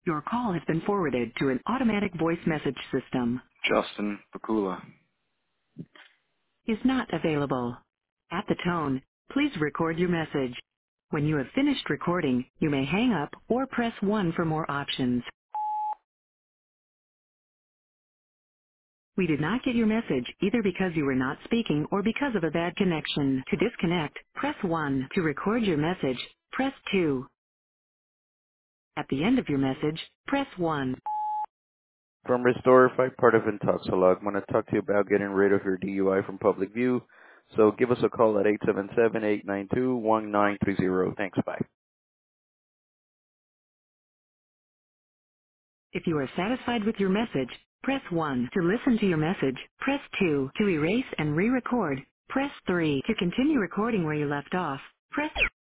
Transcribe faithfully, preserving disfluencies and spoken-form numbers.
Your call has been forwarded to an automatic voice message system. Justin Pakula. Is not available. At the tone, please record your message. When you have finished recording, you may hang up or press one for more options. We did not get your message either because you were not speaking or because of a bad connection. To disconnect, press one. To record your message, press two. At the end of your message, press one. From Restorify, part of Intoxilog. I'm going to talk to you about getting rid of your D U I from public view. So give us a call at eight seven seven, eight nine two, one nine three zero. Thanks, bye. If you are satisfied with your message, press one. To listen to your message, press two. To erase and re-record, press three. To continue recording where you left off, press